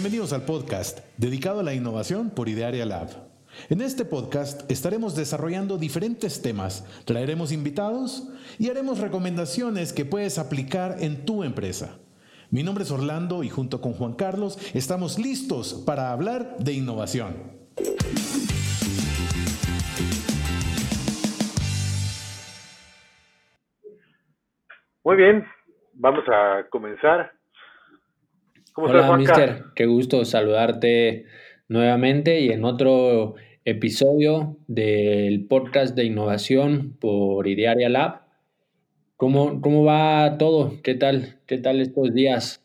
Bienvenidos al podcast dedicado a la innovación por Idearia Lab. En este podcast estaremos desarrollando diferentes temas, traeremos invitados y haremos recomendaciones que puedes aplicar en tu empresa. Mi nombre es Orlando y junto con Juan Carlos estamos listos para hablar de innovación. Muy bien, vamos a comenzar. ¿Cómo estás, Juanca? Mister, qué gusto saludarte nuevamente y en otro episodio del podcast de innovación por Idearia Lab. ¿Cómo va todo? ¿Qué tal estos días?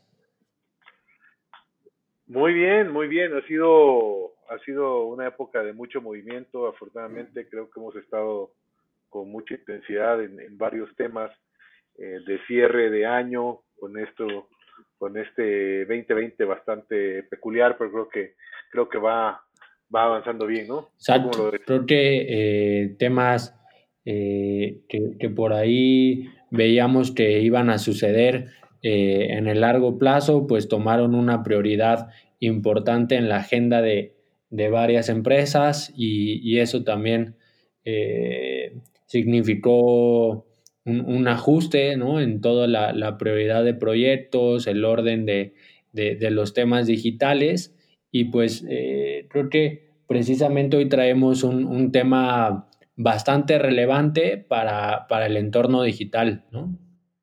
Muy bien, muy bien. Ha sido una época de mucho movimiento. Afortunadamente, creo que hemos estado con mucha intensidad en varios temas de cierre de año con este 2020 bastante peculiar, pero creo que va avanzando bien, ¿no? Exacto. Creo que temas que por ahí veíamos que iban a suceder en el largo plazo, pues tomaron una prioridad importante en la agenda de varias empresas y eso también significó un ajuste, ¿no? En toda la prioridad de proyectos, el orden de los temas digitales y pues creo que precisamente hoy traemos un tema bastante relevante para el entorno digital, ¿no?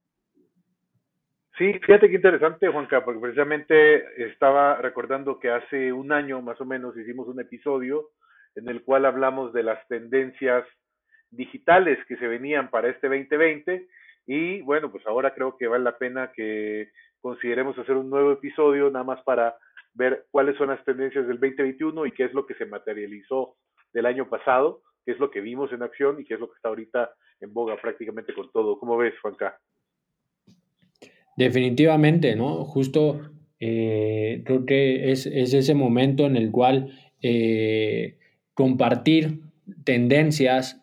Sí, fíjate qué interesante, Juanca, porque precisamente estaba recordando que hace un año más o menos hicimos un episodio en el cual hablamos de las tendencias digitales que se venían para este 2020 y bueno, pues ahora creo que vale la pena que consideremos hacer un nuevo episodio nada más para ver cuáles son las tendencias del 2021 y qué es lo que se materializó del año pasado, qué es lo que vimos en acción y qué es lo que está ahorita en boga prácticamente con todo. ¿Cómo ves, Juanca? Definitivamente, ¿no? Justo creo que es ese momento en el cual compartir tendencias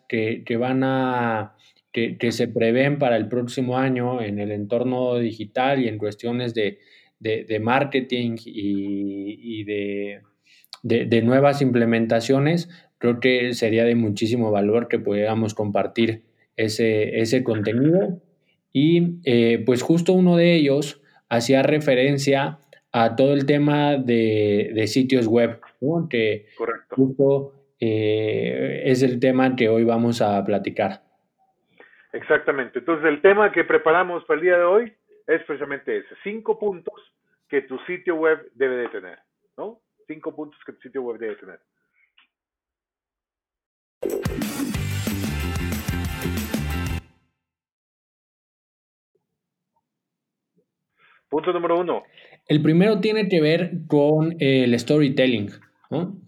que se prevén para el próximo año en el entorno digital y en cuestiones de marketing y de nuevas implementaciones, creo que sería de muchísimo valor que pudiéramos compartir ese contenido. Y pues justo uno de ellos hacía referencia a todo el tema de sitios web, ¿no? Que Correcto. Justo es el tema que hoy vamos a platicar. Exactamente. Entonces, el tema que preparamos para el día de hoy es precisamente ese: 5 puntos que tu sitio web debe de tener, ¿no? 5 puntos que tu sitio web debe tener. Punto número 1. El primero tiene que ver con el storytelling, ¿no?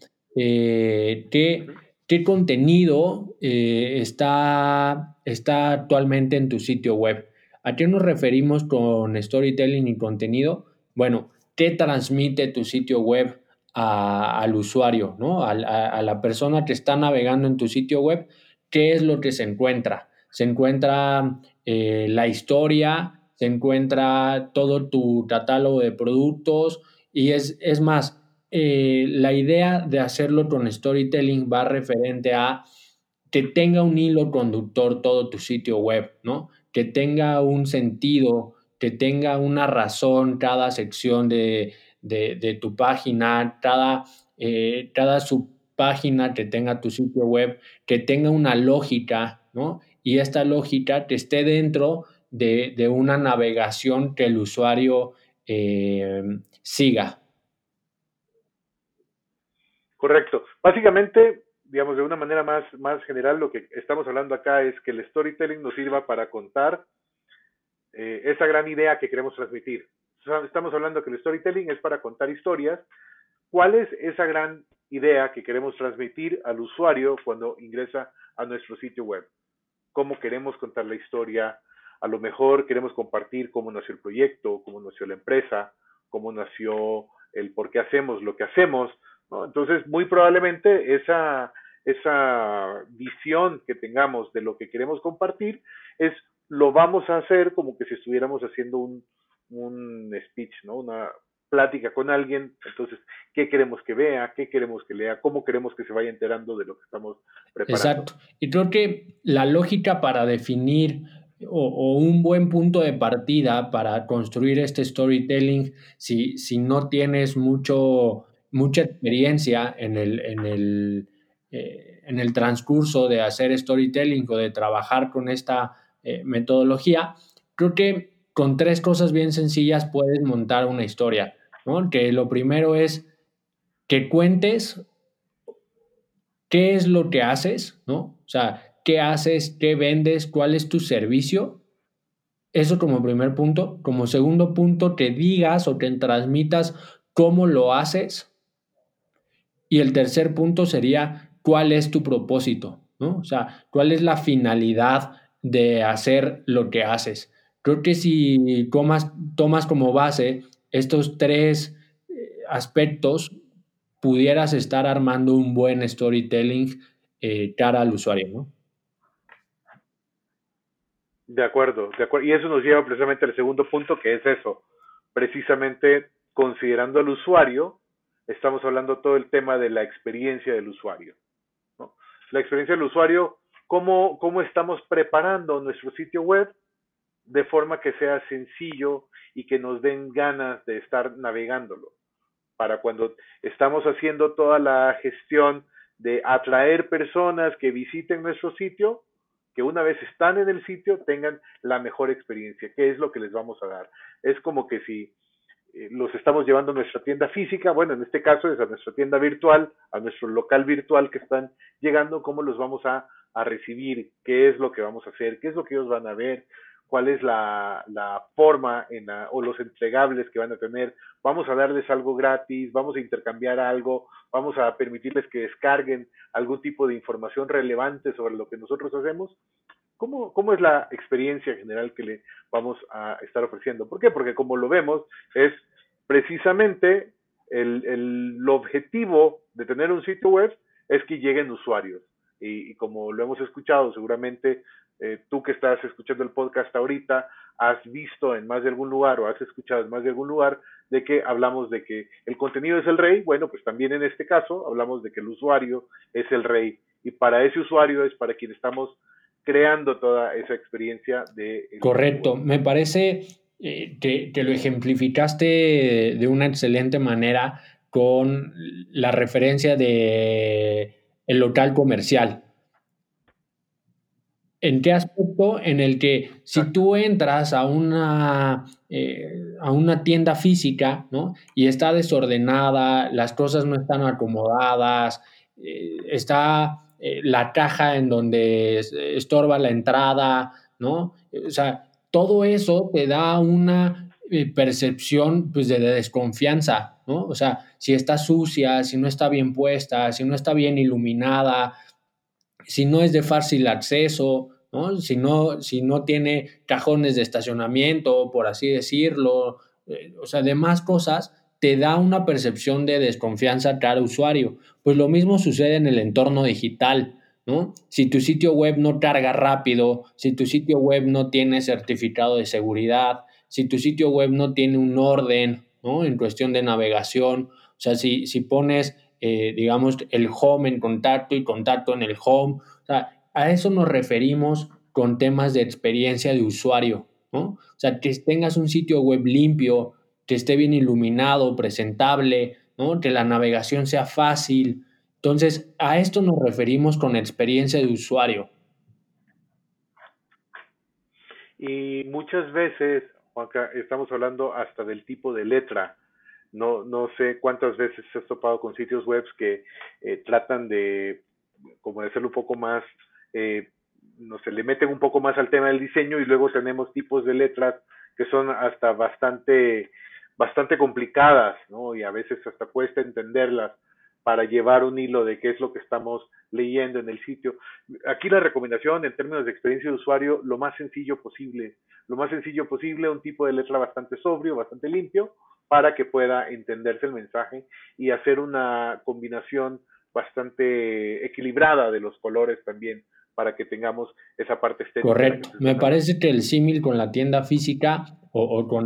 ¿Qué contenido está actualmente en tu sitio web? ¿A qué nos referimos con storytelling y contenido? Bueno, ¿qué transmite tu sitio web al usuario, ¿no? A la persona que está navegando en tu sitio web? ¿Qué es lo que se encuentra? Se encuentra la historia, se encuentra todo tu catálogo de productos y es más, la idea de hacerlo con storytelling va referente a que tenga un hilo conductor todo tu sitio web, ¿no? Que tenga un sentido, que tenga una razón cada sección de tu página, cada subpágina que tenga tu sitio web, que tenga una lógica, ¿no? Y esta lógica que esté dentro de una navegación que el usuario siga. Correcto. Básicamente, digamos, de una manera más general, lo que estamos hablando acá es que el storytelling nos sirva para contar esa gran idea que queremos transmitir. Estamos hablando que el storytelling es para contar historias. ¿Cuál es esa gran idea que queremos transmitir al usuario cuando ingresa a nuestro sitio web? ¿Cómo queremos contar la historia? A lo mejor queremos compartir cómo nació el proyecto, cómo nació la empresa, cómo nació el por qué hacemos lo que hacemos, ¿no? Entonces, muy probablemente esa visión que tengamos de lo que queremos compartir lo vamos a hacer como que si estuviéramos haciendo un speech, ¿no? plática con alguien, entonces, ¿qué queremos que vea? ¿Qué queremos que lea? ¿Cómo queremos que se vaya enterando de lo que estamos preparando? Exacto. Y creo que la lógica para definir o un buen punto de partida para construir este storytelling, si no tienes mucha experiencia en el transcurso de hacer storytelling o de trabajar con esta metodología, creo que con tres cosas bien sencillas puedes montar una historia, ¿no? Que lo primero es que cuentes qué es lo que haces, ¿no? O sea, qué haces, qué vendes, cuál es tu servicio. Eso como primer punto. Como segundo punto, que digas o que transmitas cómo lo haces. Y el tercer punto sería cuál es tu propósito, ¿no? O sea, cuál es la finalidad de hacer lo que haces. Creo que si tomas como base estos tres aspectos, pudieras estar armando un buen storytelling cara al usuario, ¿no? De acuerdo, de acuerdo. Y eso nos lleva precisamente al segundo punto, que es eso. Precisamente considerando al usuario, estamos hablando todo el tema de la experiencia del usuario, ¿no? La experiencia del usuario, cómo estamos preparando nuestro sitio web de forma que sea sencillo y que nos den ganas de estar navegándolo. Para cuando estamos haciendo toda la gestión de atraer personas que visiten nuestro sitio, que una vez están en el sitio tengan la mejor experiencia. ¿Qué es lo que les vamos a dar? Es como que si los estamos llevando a nuestra tienda física, bueno, en este caso es a nuestra tienda virtual, a nuestro local virtual que están llegando, ¿cómo los vamos a recibir? ¿Qué es lo que vamos a hacer? ¿Qué es lo que ellos van a ver? ¿Cuál es la forma o los entregables que van a tener? Vamos a darles algo gratis, vamos a intercambiar algo, vamos a permitirles que descarguen algún tipo de información relevante sobre lo que nosotros hacemos. ¿Cómo es la experiencia general que le vamos a estar ofreciendo? ¿Por qué? Porque como lo vemos, es precisamente el objetivo de tener un sitio web es que lleguen usuarios. Y como lo hemos escuchado, seguramente tú que estás escuchando el podcast ahorita, has visto en más de algún lugar o has escuchado en más de algún lugar de que hablamos de que el contenido es el rey. Bueno, pues también en este caso hablamos de que el usuario es el rey. Y para ese usuario es para quien estamos creando toda esa experiencia de el sitio Correcto. web. Me parece que lo ejemplificaste de una excelente manera con la referencia de el local comercial. ¿En qué aspecto? En el que si Exacto. tú entras a una tienda física, ¿no? Y está desordenada, las cosas no están acomodadas, está la caja en donde estorba la entrada, ¿no? O sea, todo eso te da una percepción pues, de desconfianza, ¿no? O sea, si está sucia, si no está bien puesta, si no está bien iluminada, si no es de fácil acceso, ¿no? Si no tiene cajones de estacionamiento, por así decirlo, o sea, demás cosas, te da una percepción de desconfianza cada usuario. Pues lo mismo sucede en el entorno digital, ¿no? Si tu sitio web no carga rápido, si tu sitio web no tiene certificado de seguridad, si tu sitio web no tiene un orden, ¿no? En cuestión de navegación, o sea, si pones digamos, el home en contacto y contacto en el home. O sea, a eso nos referimos con temas de experiencia de usuario, ¿no? O sea, que tengas un sitio web limpio, que esté bien iluminado, presentable, ¿no? Que la navegación sea fácil. Entonces, a esto nos referimos con experiencia de usuario. Y muchas veces, Juanca, estamos hablando hasta del tipo de letra. No sé cuántas veces se has topado con sitios web que tratan de, como de hacerlo un poco más, eh, no sé, le meten un poco más al tema del diseño y luego tenemos tipos de letras que son hasta bastante complicadas, ¿no? Y a veces hasta cuesta entenderlas para llevar un hilo de qué es lo que estamos leyendo en el sitio. Aquí la recomendación en términos de experiencia de usuario, lo más sencillo posible, un tipo de letra bastante sobrio, bastante limpio, para que pueda entenderse el mensaje y hacer una combinación bastante equilibrada de los colores también para que tengamos esa parte estética. Correcto. Me parece que el símil con la tienda física o con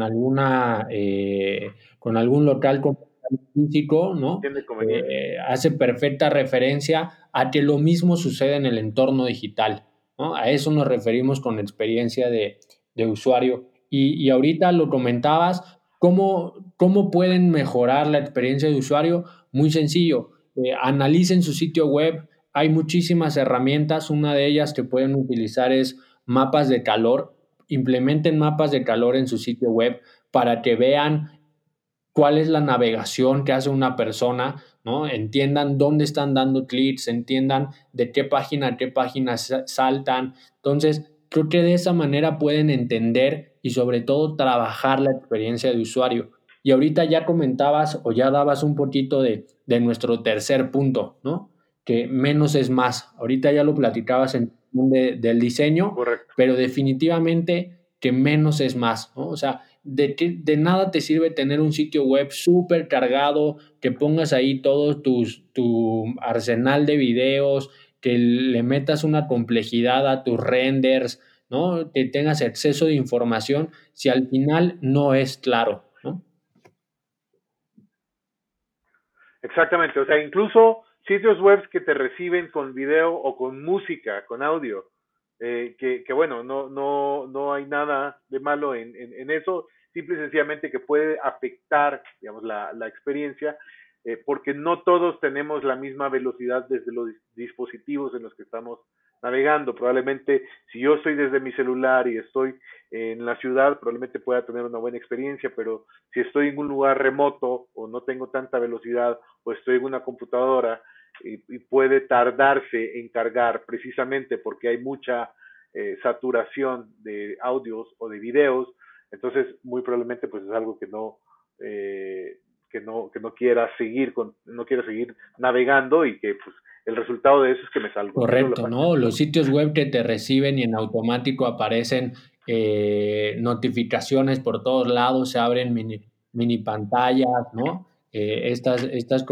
con algún local físico, ¿no? Hace perfecta referencia a que lo mismo sucede en el entorno digital, ¿no? A eso nos referimos con experiencia de usuario. Y ahorita lo comentabas, ¿cómo pueden mejorar la experiencia de usuario? Muy sencillo, analicen su sitio web. Hay muchísimas herramientas, una de ellas que pueden utilizar es mapas de calor. Implementen mapas de calor en su sitio web para que vean cuál es la navegación que hace una persona, ¿no? Entiendan dónde están dando clics, entiendan de qué página a qué página saltan. Entonces, creo que de esa manera pueden entender y sobre todo trabajar la experiencia de usuario. Y ahorita ya comentabas o ya dabas un poquito de nuestro tercer punto, ¿no? Que menos es más. Ahorita ya lo platicabas del diseño, correcto, pero definitivamente que menos es más, ¿no? O sea, de nada te sirve tener un sitio web súper cargado, que pongas ahí todo tu arsenal de videos, que le metas una complejidad a tus renders, ¿no? Que tengas exceso de información, si al final no es claro, ¿no? exactamente. O sea, incluso sitios web que te reciben con video o con música, con audio, que bueno, no hay nada de malo en eso, simple y sencillamente que puede afectar, digamos, la experiencia, porque no todos tenemos la misma velocidad desde los dispositivos en los que estamos navegando. Probablemente si yo estoy desde mi celular y estoy en la ciudad, probablemente pueda tener una buena experiencia, pero si estoy en un lugar remoto o no tengo tanta velocidad o estoy en una computadora y puede tardarse en cargar precisamente porque hay mucha saturación de audios o de videos, entonces muy probablemente pues es algo que no quiera seguir no quiera seguir navegando y que pues el resultado de eso es que me salgo. Correcto, ¿no? Los sitios web que te reciben y en automático aparecen notificaciones por todos lados, se abren mini pantallas, ¿no? Estas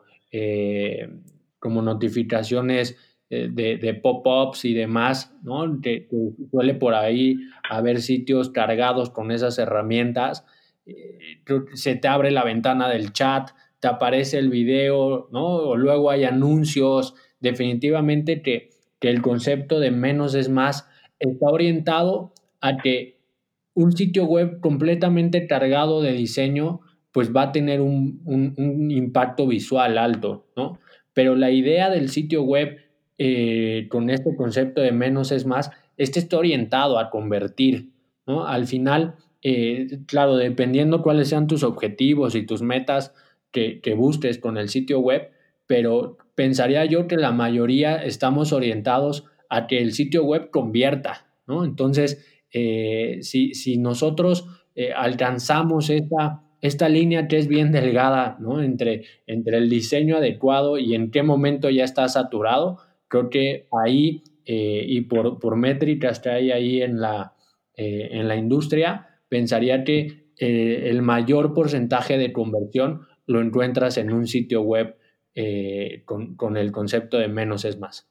como notificaciones de pop-ups y demás, ¿no? Que suele por ahí haber sitios cargados con esas herramientas. Se te abre la ventana del chat, te aparece el video, ¿no? O luego hay anuncios. Definitivamente que el concepto de menos es más está orientado a que un sitio web completamente cargado de diseño pues va a tener un impacto visual alto, ¿no? Pero la idea del sitio web con este concepto de menos es más, este está orientado a convertir, ¿no? Al final, claro, dependiendo cuáles sean tus objetivos y tus metas que busques con el sitio web, pero pensaría yo que la mayoría estamos orientados a que el sitio web convierta, ¿no? Entonces, si nosotros alcanzamos esta línea que es bien delgada, ¿no? Entre el diseño adecuado y en qué momento ya está saturado, creo que ahí, y por métricas que hay ahí en la industria, pensaría que el mayor porcentaje de conversión lo encuentras en un sitio web con el concepto de menos es más.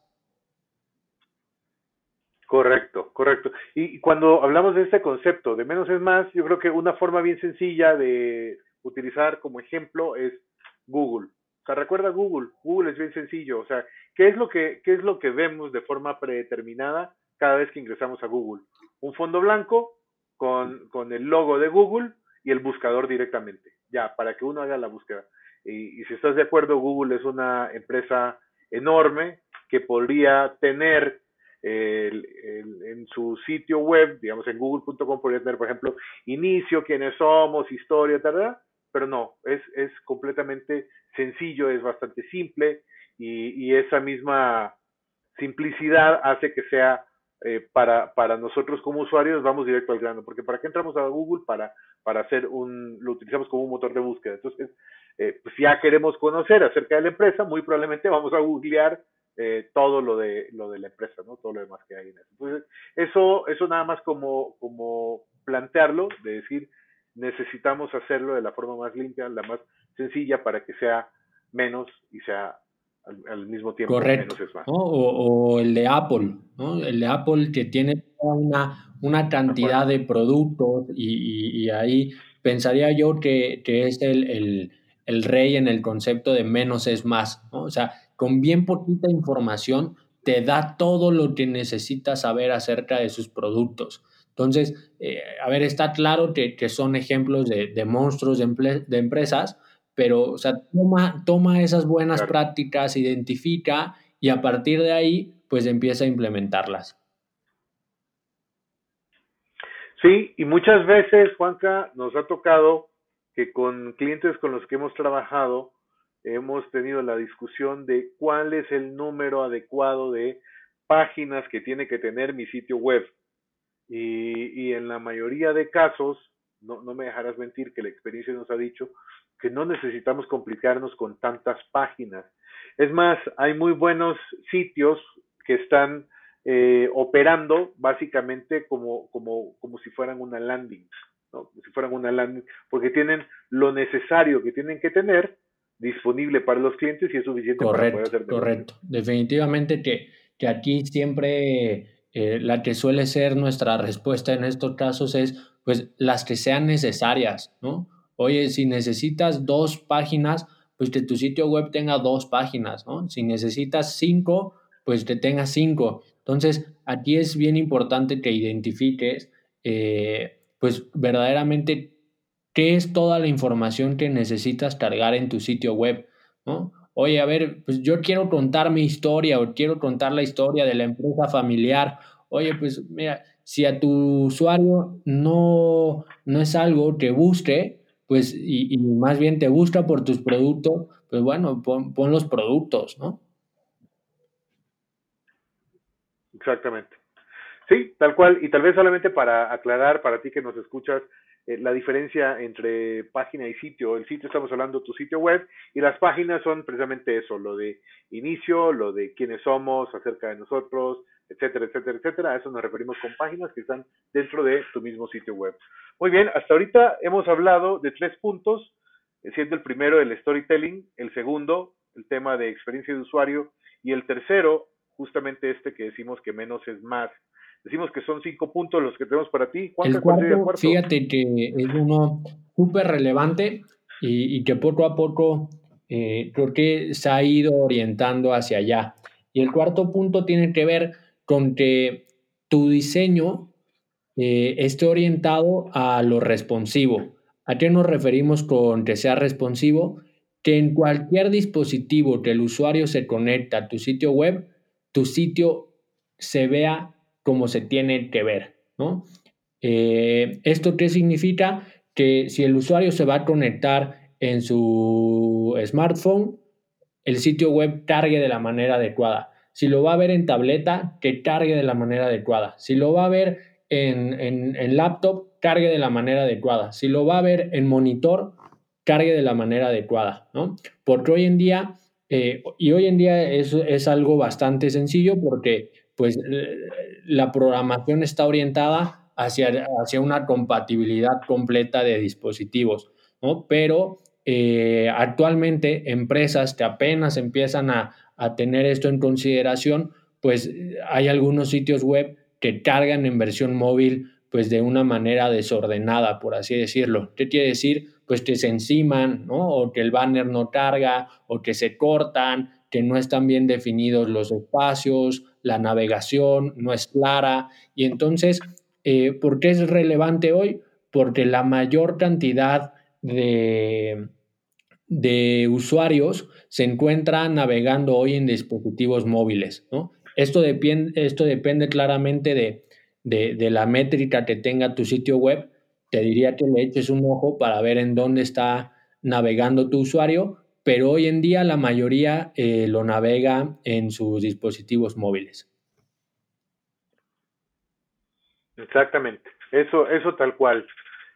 Correcto, correcto. Y cuando hablamos de este concepto de menos es más, yo creo que una forma bien sencilla de utilizar como ejemplo es Google. O sea, recuerda Google. Google es bien sencillo. O sea, qué es lo que vemos de forma predeterminada cada vez que ingresamos a Google? Un fondo blanco con el logo de Google y el buscador directamente. Ya, para que uno haga la búsqueda. Y si estás de acuerdo, Google es una empresa enorme que podría tener en su sitio web, digamos en google.com podría tener, por ejemplo, inicio, quiénes somos, historia, tal, pero no, es completamente sencillo, es bastante simple y esa misma simplicidad hace que sea para nosotros como usuarios vamos directo al grano, porque ¿para qué entramos a Google? Para hacer lo utilizamos como un motor de búsqueda. Entonces, pues ya queremos conocer acerca de la empresa, muy probablemente vamos a googlear todo lo de la empresa, ¿no? Todo lo demás que hay en eso. Entonces, eso nada más como plantearlo, de decir, necesitamos hacerlo de la forma más limpia, la más sencilla para que sea menos y sea al mismo tiempo. Correcto. Menos es más. ¿No? O el de Apple, ¿no? El de Apple que tiene toda una cantidad de productos y ahí pensaría yo que es el rey en el concepto de menos es más, ¿no? O sea, con bien poquita información te da todo lo que necesitas saber acerca de sus productos. Entonces, a ver, está claro que son ejemplos de monstruos de empresas, pero, o sea, toma esas buenas Claro. prácticas, identifica y a partir de ahí, pues empieza a implementarlas. Sí, y muchas veces, Juanca, nos ha tocado que con clientes con los que hemos trabajado, hemos tenido la discusión de cuál es el número adecuado de páginas que tiene que tener mi sitio web. Y en la mayoría de casos, no me dejarás mentir que la experiencia nos ha dicho que no necesitamos complicarnos con tantas páginas. Es más, hay muy buenos sitios que están operando básicamente como si fueran una landing, ¿no? Como si fueran una landing, porque tienen lo necesario que tienen que tener disponible para los clientes y es suficiente para poder Correcto, hacer negocio. correcto. Definitivamente que aquí siempre la que suele ser nuestra respuesta en estos casos es pues las que sean necesarias, ¿no? Oye, si necesitas 2 páginas, pues que tu sitio web tenga 2 páginas, ¿no? Si necesitas 5, pues que tenga 5. Entonces, aquí es bien importante que identifiques pues verdaderamente qué es toda la información que necesitas cargar en tu sitio web, ¿no? Oye, a ver, pues yo quiero contar mi historia o quiero contar la historia de la empresa familiar. Oye, pues mira, si a tu usuario no es algo que busque, pues y más bien te busca por tus productos, pues bueno, pon los productos, ¿no? Exactamente. Sí, tal cual. Y tal vez solamente para aclarar para ti que nos escuchas la diferencia entre página y sitio. El sitio estamos hablando de tu sitio web y las páginas son precisamente eso, lo de inicio, lo de quiénes somos, acerca de nosotros, etcétera, etcétera, etcétera. A eso nos referimos con páginas que están dentro de tu mismo sitio web. Muy bien, hasta ahorita hemos hablado de 3 puntos, siendo el primero el storytelling, el segundo el tema de experiencia de usuario y el tercero justamente este que decimos que menos es más. Decimos que son 5 puntos los que tenemos para ti. El Juanca, ¿cuál sería el cuarto, cuarto? fíjate que es uno súper relevante y que poco a poco creo que se ha ido orientando hacia allá. Y el cuarto punto tiene que ver con que tu diseño esté orientado a lo responsivo. ¿A qué nos referimos con que sea responsivo? Que en cualquier dispositivo que el usuario se conecta a tu sitio web, tu sitio se vea como se tiene que ver, ¿no? ¿Esto qué significa? Que si el usuario se va a conectar en su smartphone, el sitio web cargue de la manera adecuada. Si lo va a ver en tableta, que cargue de la manera adecuada. Si lo va a ver en laptop, cargue de la manera adecuada. Si lo va a ver en monitor, cargue de la manera adecuada, ¿no? Porque hoy en día, y hoy en día es algo bastante sencillo porque pues la programación está orientada hacia una compatibilidad completa de dispositivos, ¿no? Pero actualmente empresas que apenas empiezan a tener esto en consideración, pues hay algunos sitios web que cargan en versión móvil pues de una manera desordenada, por así decirlo. ¿Qué quiere decir? Pues que se enciman, ¿no? O que el banner no carga, o que se cortan, que no están bien definidos los espacios, la navegación no es clara. Y entonces, ¿por qué es relevante hoy? Porque la mayor cantidad de usuarios se encuentran navegando hoy en dispositivos móviles, ¿no? Esto depende claramente de la métrica que tenga tu sitio web. Te diría que le eches un ojo para ver en dónde está navegando tu usuario, pero hoy en día la mayoría lo navega en sus dispositivos móviles. Exactamente. Eso tal cual.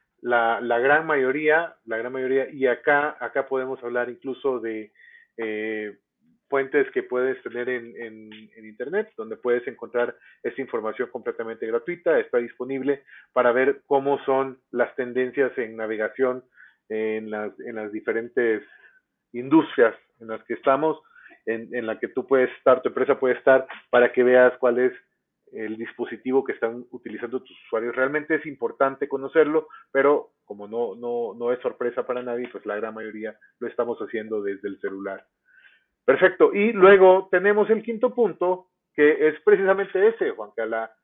La gran mayoría, y acá podemos hablar incluso de eh, fuentes que puedes tener en internet, donde puedes encontrar esta información completamente gratuita, está disponible para ver cómo son las tendencias en navegación en las diferentes industrias en las que estamos. en la que tú puedes estar, tu empresa puede estar, para que veas cuál es el dispositivo que están utilizando tus usuarios. Realmente es importante conocerlo, pero como no es sorpresa para nadie, pues la gran mayoría lo estamos haciendo desde el celular. Perfecto. Y luego tenemos el quinto punto, que es precisamente ese, Juanca,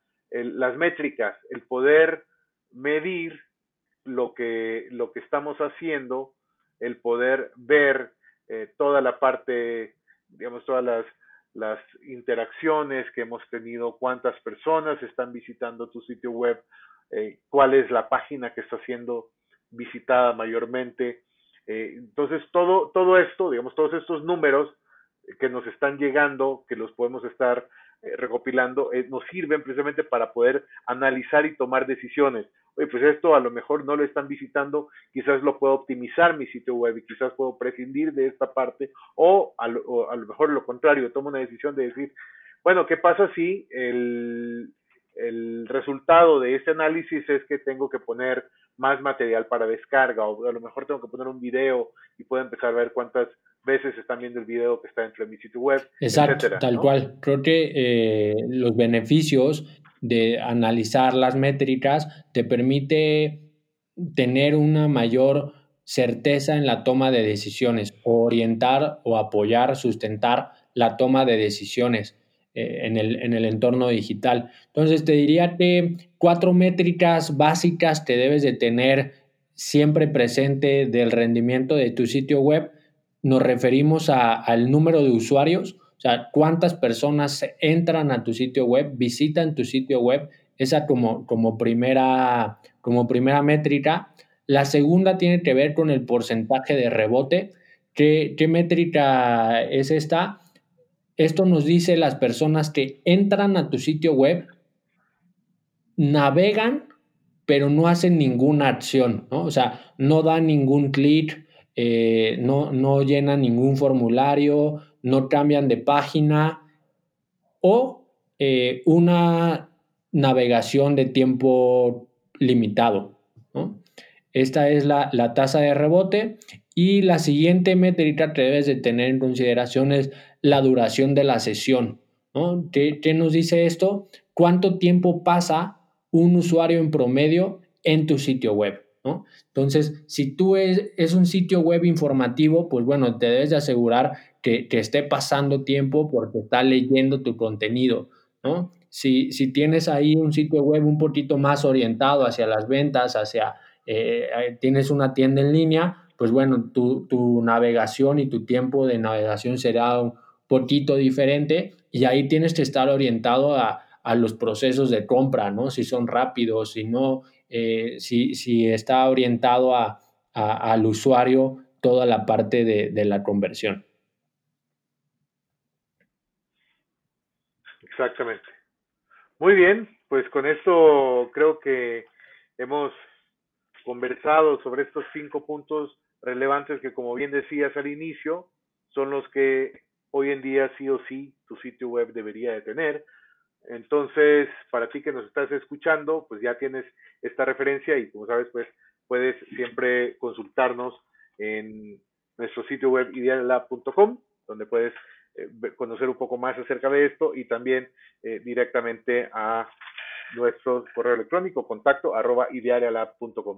las métricas, el poder medir lo que estamos haciendo, el poder ver toda la parte, digamos, todas las interacciones que hemos tenido, cuántas personas están visitando tu sitio web, cuál es la página que está siendo visitada mayormente. Entonces, todo esto, digamos, todos estos números que nos están llegando, que los podemos estar recopilando, nos sirven precisamente para poder analizar y tomar decisiones. Oye, pues esto a lo mejor no lo están visitando, quizás lo puedo optimizar mi sitio web y quizás puedo prescindir de esta parte, o a lo mejor lo contrario, tomo una decisión de decir, bueno, ¿qué pasa si el resultado de este análisis es que tengo que poner más material para descarga, o a lo mejor tengo que poner un video y puedo empezar a ver cuántas veces están viendo el video que está dentro de mi sitio web, exacto, etcétera, tal ¿no? cual. Creo que los beneficios de analizar las métricas te permite tener una mayor certeza en la toma de decisiones, orientar o apoyar, sustentar la toma de decisiones en el entorno digital. Entonces te diría que 4 métricas básicas te debes de tener siempre presente del rendimiento de tu sitio web. Nos referimos al número de usuarios, o sea, cuántas personas entran a tu sitio web, visitan tu sitio web, esa como primera métrica. La segunda tiene que ver con el porcentaje de rebote. ¿Qué métrica es esta? Esto nos dice las personas que entran a tu sitio web, navegan, pero no hacen ninguna acción, ¿no? O sea, no dan ningún clic, no llenan ningún formulario, no cambian de página, o una navegación de tiempo limitado, ¿no? Esta es la tasa de rebote, y la siguiente métrica que debes de tener en consideración es la duración de la sesión, ¿no? ¿Qué nos dice esto? ¿Cuánto tiempo pasa un usuario en promedio en tu sitio web, ¿no? Entonces, si tú es un sitio web informativo, pues bueno, te debes de asegurar que esté pasando tiempo porque está leyendo tu contenido, ¿no? Si tienes ahí un sitio web un poquito más orientado hacia las ventas, tienes una tienda en línea, pues bueno, tu navegación y tu tiempo de navegación será un poquito diferente, y ahí tienes que estar orientado a los procesos de compra, ¿no? Si son rápidos, si no, si está orientado al usuario toda la parte de la conversión. Exactamente. Muy bien, pues con esto creo que hemos conversado sobre estos 5 puntos relevantes que, como bien decías al inicio, son los que hoy en día sí o sí tu sitio web debería de tener. Entonces, para ti que nos estás escuchando, pues ya tienes esta referencia y, como sabes, pues puedes siempre consultarnos en nuestro sitio web idealab.com, donde puedes conocer un poco más acerca de esto, y también directamente a nuestro correo electrónico, contacto@idealab.com.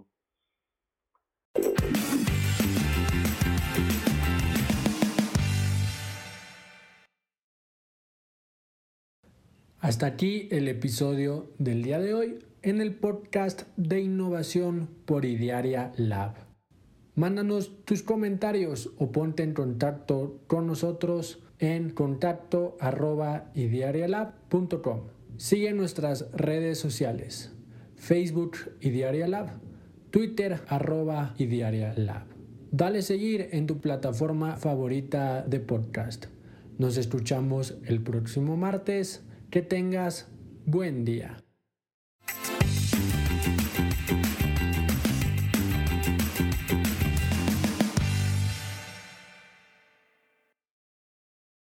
Hasta aquí el episodio del día de hoy en el podcast de innovación por Idearia Lab. Mándanos tus comentarios o ponte en contacto con nosotros en contacto@idearialab.com. Sigue nuestras redes sociales: Facebook Idearia Lab, Twitter @Idearia Lab. Dale seguir en tu plataforma favorita de podcast. Nos escuchamos el próximo martes. Que tengas buen día.